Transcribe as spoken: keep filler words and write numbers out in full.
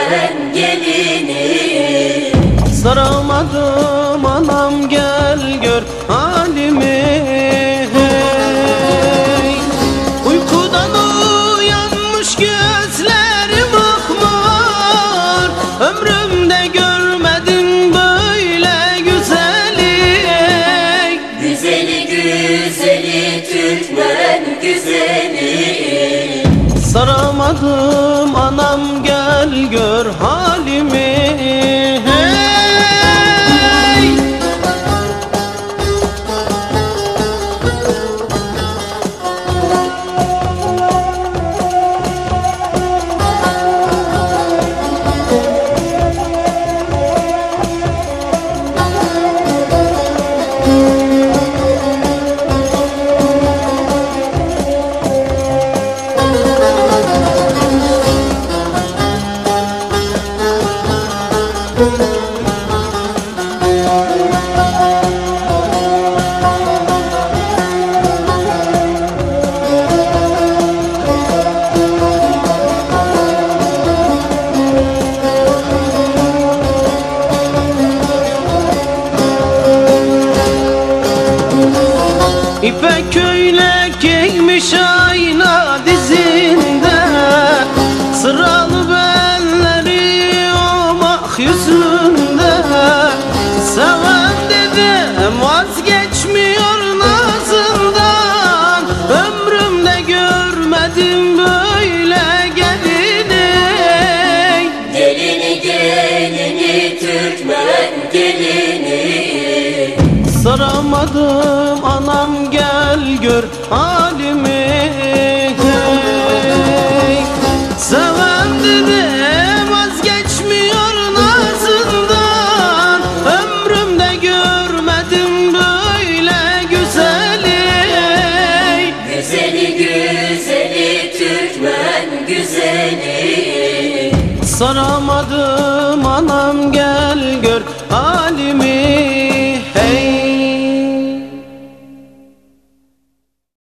Türkmen gelini. Saramadım anam gel gör halimi. Hey, uykudan uyanmış gözlerim akmar. Ömrümde görmedim böyle güzeli. Güzeli güzeli Türkmen güzeli. Saramadım anam gel gör halimi. İpek köylek giymiş ayna dizinde, sıralı belleri omak yüzünde. Seven dedim vazgeçmiyor nazından, ömrümde görmedim böyle gelini. Gelini gelini Türkmen gelini. Saramadım anam gel gör halimi. Hey, seven dedim vazgeçmiyor nazından, ömrümde görmedim böyle güzeli. Güzeli güzeli Türkmen güzeli. Saramadım anam gel gör halimi.